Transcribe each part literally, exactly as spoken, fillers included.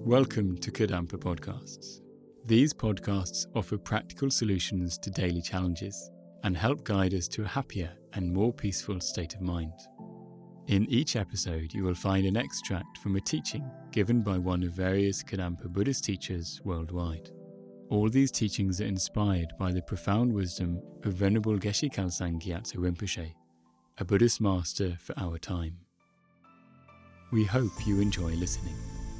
Welcome to Kadampa Podcasts. These podcasts offer practical solutions to daily challenges and help guide us to a happier and more peaceful state of mind. In each episode, you will find an extract from a teaching given by one of various Kadampa Buddhist teachers worldwide. All these teachings are inspired by the profound wisdom of Venerable Geshe Khalsang Gyatso Rinpoche, a Buddhist master for our time. We hope you enjoy listening.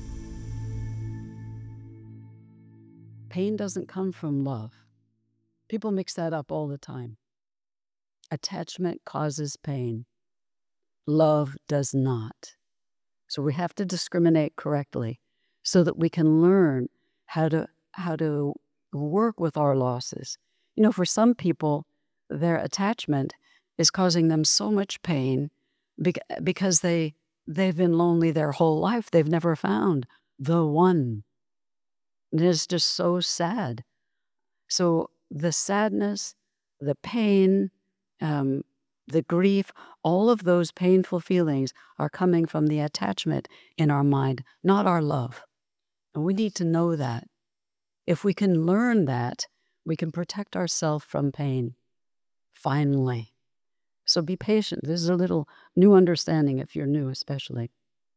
Pain doesn't come from love. People mix that up all the time. Attachment causes pain. Love does not. So we have to discriminate correctly so that we can learn how to how to work with our losses. You know, for some people, their attachment is causing them so much pain because they they've been lonely their whole life. They've never found the one. And it's just so sad. So the sadness, the pain, um, the grief, all of those painful feelings are coming from the attachment in our mind, not our love. And we need to know that. If we can learn that, we can protect ourselves from pain. Finally. So be patient. This is a little new understanding if you're new, especially.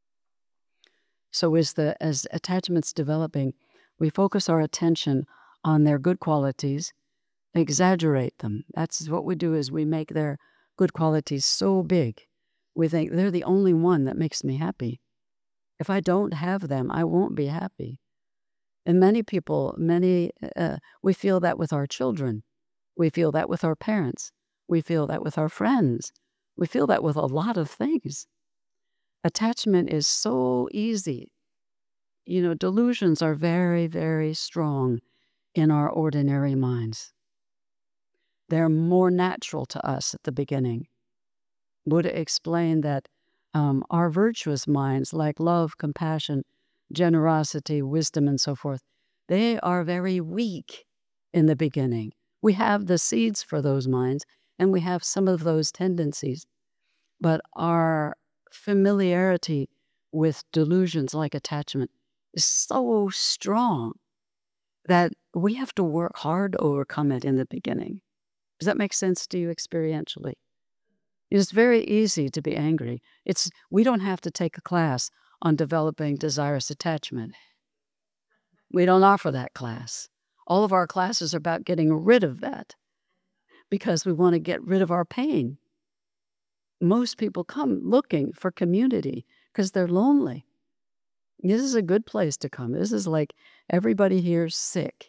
So as the as attachment's developing, we focus our attention on their good qualities, exaggerate them. That's what we do is we make their good qualities so big. We think they're the only one that makes me happy. If I don't have them, I won't be happy. And many people, many, uh, we feel that with our children. We feel that with our parents. We feel that with our friends. We feel that with a lot of things. Attachment is so easy. You know, delusions are very, very strong in our ordinary minds. They're more natural to us at the beginning. Buddha explained that um, our virtuous minds, like love, compassion, generosity, wisdom, and so forth, they are very weak in the beginning. We have the seeds for those minds, and we have some of those tendencies. But our familiarity with delusions like attachment is so strong that we have to work hard to overcome it in the beginning. Does that make sense to you experientially? It's very easy to be angry. It's we don't have to take a class on developing desirous attachment. We don't offer that class. All of our classes are about getting rid of that because we want to get rid of our pain. Most people come looking for community because they're lonely. This is a good place to come. This is like everybody here's sick.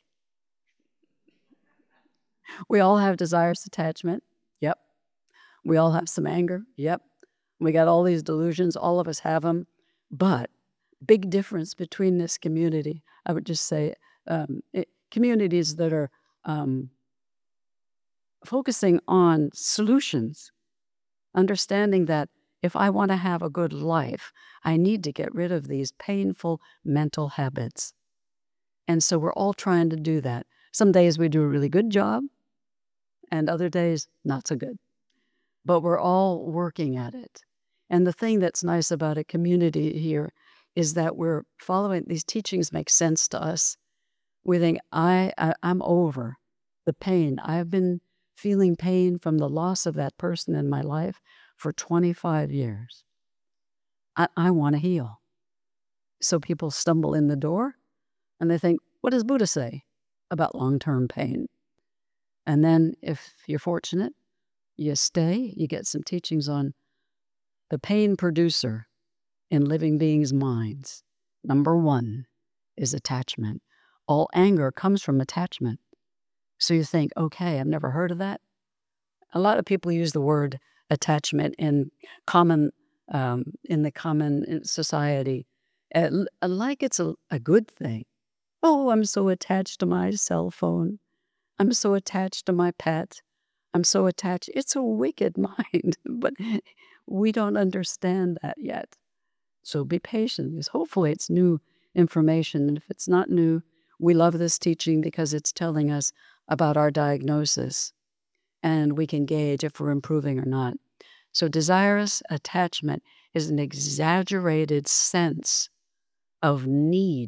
We all have desirous attachment. Yep. We all have some anger. Yep. We got all these delusions. All of us have them. But big difference between this community, I would just say, um, it, communities that are um, focusing on solutions, understanding that if I want to have a good life, I need to get rid of these painful mental habits. And so we're all trying to do that. Some days we do a really good job, and other days not so good. But we're all working at it. And the thing that's nice about a community here is that we're following, these teachings make sense to us. We think, I, I, I'm over the pain. I've been feeling pain from the loss of that person in my life for twenty-five years. I, I want to heal. So people stumble in the door and they think, what does Buddha say about long-term pain? And then if you're fortunate, you stay, you get some teachings on the pain producer in living beings' minds. Number one is attachment. All anger comes from attachment. So you think, okay, I've never heard of that. A lot of people use the word attachment in common, um, in the common society, uh, like it's a, a good thing. Oh, I'm so attached to my cell phone. I'm so attached to my pet. I'm so attached. It's a wicked mind, but we don't understand that yet. So be patient, because hopefully it's new information. And if it's not new, we love this teaching because it's telling us about our diagnosis, and we can gauge if we're improving or not. So desirous attachment is an exaggerated sense of need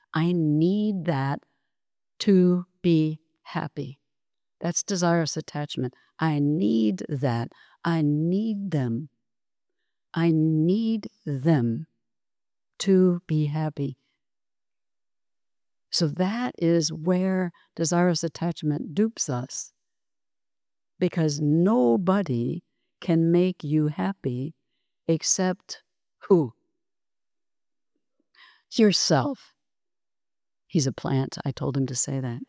I need that to be happy. That's desirous attachment. I need that. I need them. I need them to be happy. So that is where desirous attachment dupes us, because nobody can make you happy except who? Yourself. He's a plant. I told him to say that.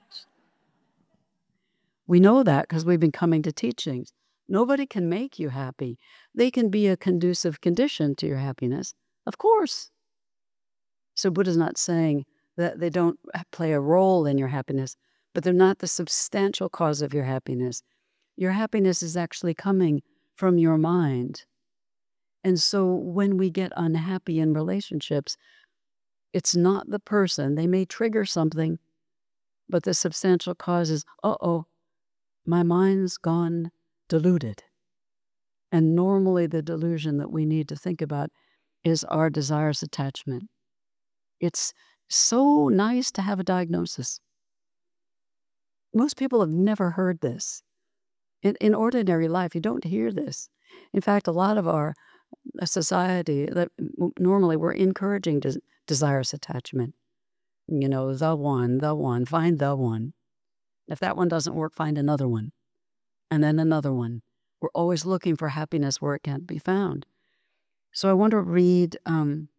We know that because we've been coming to teachings. Nobody can make you happy. They can be a conducive condition to your happiness, of course. So Buddha's not saying that they don't play a role in your happiness, but they're not the substantial cause of your happiness. Your happiness is actually coming from your mind. And so when we get unhappy in relationships, it's not the person. They may trigger something, but the substantial cause is, uh-oh, my mind's gone deluded. And normally the delusion that we need to think about is our desirous attachment. It's so nice to have a diagnosis. Most people have never heard this. In, in ordinary life, you don't hear this. In fact, a lot of our society, that normally we're encouraging des- desirous attachment. You know, the one, the one, find the one. If that one doesn't work, find another one. And then another one. We're always looking for happiness where it can't be found. So I want to read, um,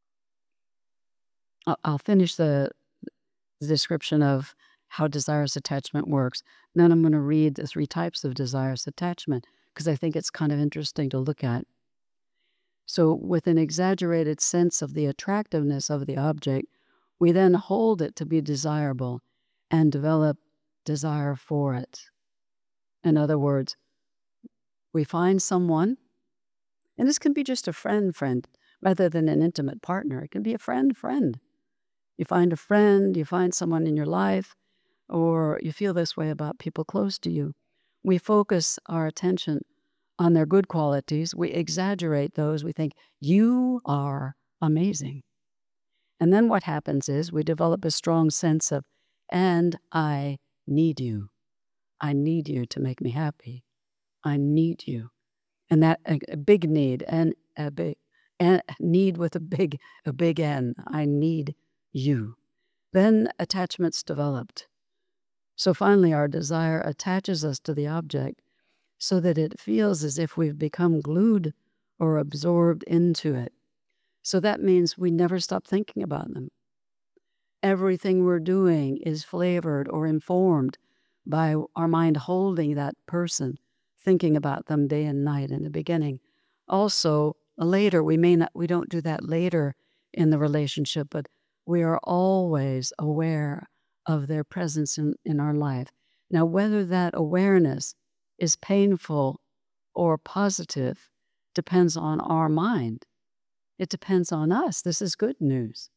I'll, I'll finish the, the description of how desirous attachment works. Then I'm going to read the three types of desirous attachment, because I think it's kind of interesting to look at. So with an exaggerated sense of the attractiveness of the object, we then hold it to be desirable and develop desire for it. In other words, we find someone, and this can be just a friend friend rather than an intimate partner. It can be a friend friend. You find a friend, you find someone in your life, or you feel this way about people close to you. We focus our attention on their good qualities. We exaggerate those. We think, you are amazing. And then what happens is we develop a strong sense of, and I need you. I need you to make me happy. I need you. And that, a, a big need, and a big and need with a big, a big N. I need you. Then attachment's developed. So finally, our desire attaches us to the object so that it feels as if we've become glued or absorbed into it. So that means we never stop thinking about them. Everything we're doing is flavored or informed by our mind holding that person, thinking about them day and night in the beginning. Also, later, we may not, we don't do that later in the relationship, but we are always aware of their presence in, in our life. Now, whether that awareness is painful or positive depends on our mind. It depends on us. This is good news.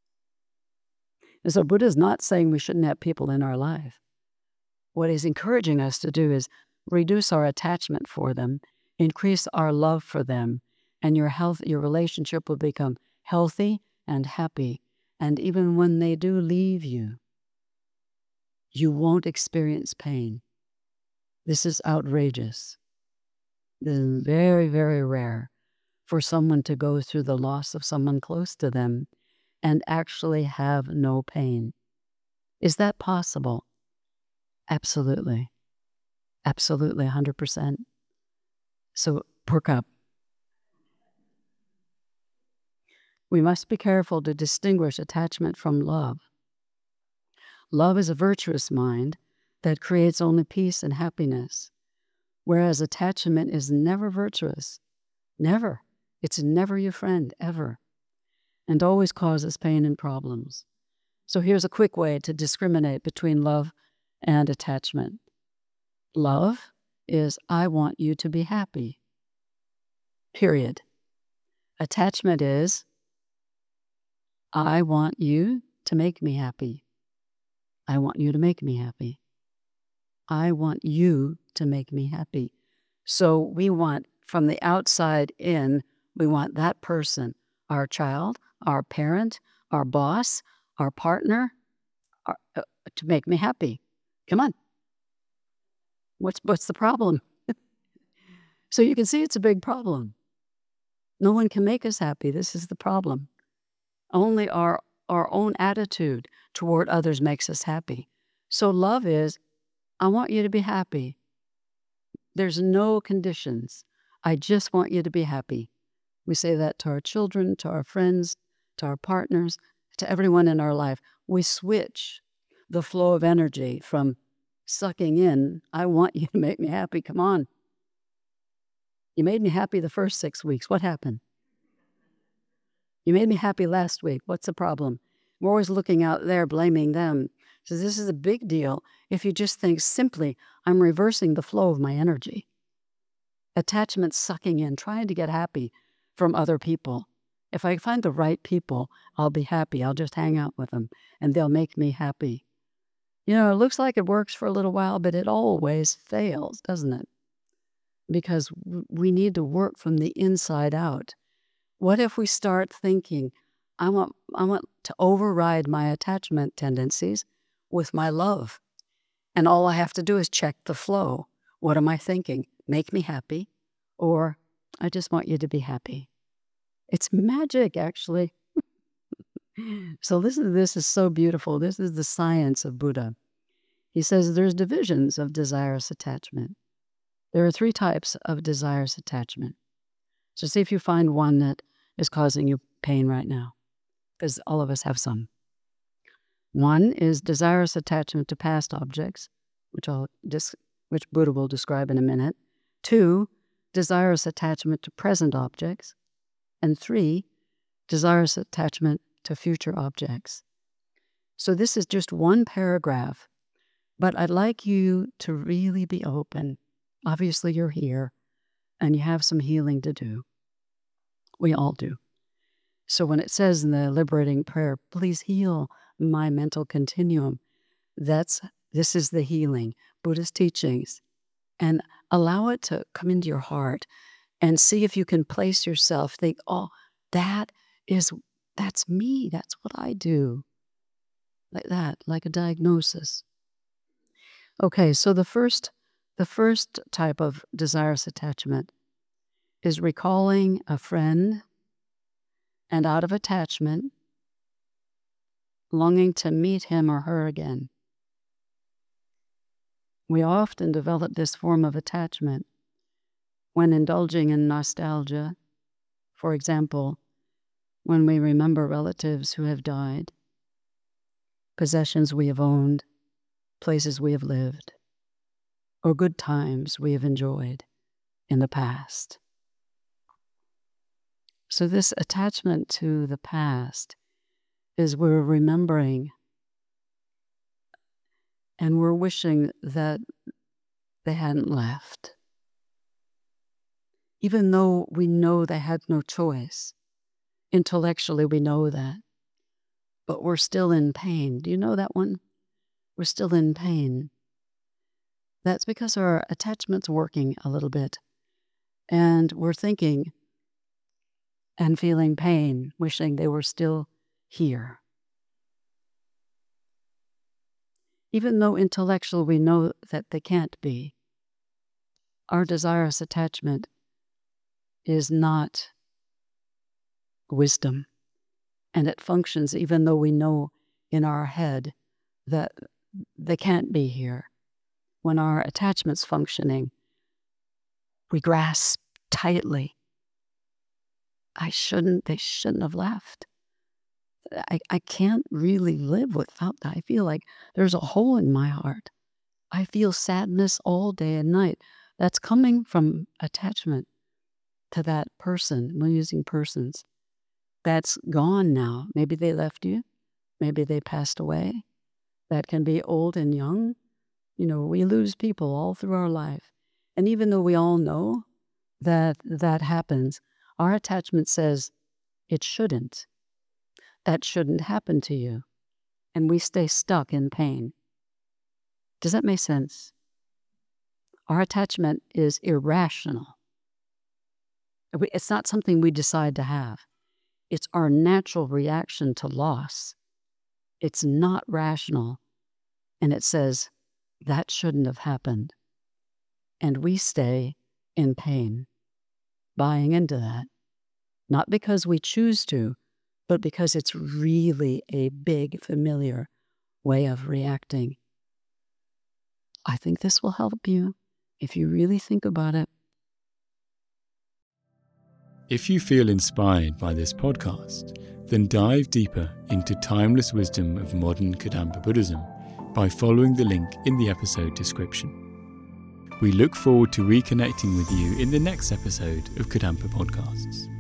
And so Buddha is not saying we shouldn't have people in our life. What he's encouraging us to do is reduce our attachment for them, increase our love for them, and your health, your relationship will become healthy and happy. And even when they do leave you, you won't experience pain. This is outrageous. This is very, very rare for someone to go through the loss of someone close to them and actually have no pain. Is that possible? Absolutely. Absolutely, one hundred percent. So, perk up. We must be careful to distinguish attachment from love. Love is a virtuous mind that creates only peace and happiness, whereas attachment is never virtuous. Never. It's never your friend, ever, and always causes pain and problems. So here's a quick way to discriminate between love and attachment. Love is, I want you to be happy. Period. Attachment is, I want you to make me happy. I want you to make me happy. I want you to make me happy. So we want, from the outside in, we want that person, our child, our parent, our boss, our partner, our, uh, to make me happy. Come on. What's, what's the problem? So you can see it's a big problem. No one can make us happy. This is the problem. Only our, our own attitude toward others makes us happy. So love is, I want you to be happy. There's no conditions. I just want you to be happy. We say that to our children, to our friends, to our partners, to everyone in our life. We switch the flow of energy from sucking in, I want you to make me happy, come on. You made me happy the first six weeks. What happened? You made me happy last week. What's the problem? We're always looking out there, blaming them. So this is a big deal if you just think simply, I'm reversing the flow of my energy. Attachment sucking in, trying to get happy from other people. If I find the right people, I'll be happy. I'll just hang out with them and they'll make me happy. You know, it looks like it works for a little while, but it always fails, doesn't it? Because we need to work from the inside out. What if we start thinking, I want, I want to override my attachment tendencies with my love. And all I have to do is check the flow. What am I thinking? Make me happy, or I just want you to be happy. It's magic, actually. So listen to this, is so beautiful. This is the science of Buddha. He says there's divisions of desirous attachment. There are three types of desirous attachment. So see if you find one that is causing you pain right now, because all of us have some. One is desirous attachment to past objects, which I'll dis- which Buddha will describe in a minute. Two, desirous attachment to present objects. And three, desirous attachment to future objects. So this is just one paragraph, but I'd like you to really be open. Obviously, you're here, and you have some healing to do. We all do. So when it says in the liberating prayer, please heal my mental continuum, that's this is the healing, Buddhist teachings. And allow it to come into your heart and see if you can place yourself, think, oh, that is, that's me, that's what I do. Like that, like a diagnosis. Okay, so the first, the first type of desirous attachment is recalling a friend and out of attachment, longing to meet him or her again. We often develop this form of attachment when indulging in nostalgia. For example, when we remember relatives who have died, possessions we have owned, places we have lived, or good times we have enjoyed in the past. So this attachment to the past is we're remembering and we're wishing that they hadn't left. Even though we know they had no choice, intellectually we know that, but we're still in pain. Do you know that one? We're still in pain. That's because our attachment's working a little bit, and we're thinking and feeling pain, wishing they were still here. Even though intellectually we know that they can't be, our desirous attachment is not wisdom, and it functions even though we know in our head that they can't be here. When our attachment's functioning, we grasp tightly. I shouldn't, they shouldn't have left. I, I can't really live without that. I feel like there's a hole in my heart. I feel sadness all day and night. That's coming from attachment to that person. We're using persons. That's gone now. Maybe they left you. Maybe they passed away. That can be old and young. You know, we lose people all through our life. And even though we all know that that happens, our attachment says it shouldn't. That shouldn't happen to you. And we stay stuck in pain. Does that make sense? Our attachment is irrational. It's not something we decide to have. It's our natural reaction to loss. It's not rational. And it says, that shouldn't have happened. And we stay in pain, buying into that. Not because we choose to, but because it's really a big, familiar way of reacting. I think this will help you if you really think about it. If you feel inspired by this podcast, then dive deeper into timeless wisdom of modern Kadampa Buddhism by following the link in the episode description. We look forward to reconnecting with you in the next episode of Kadampa Podcasts.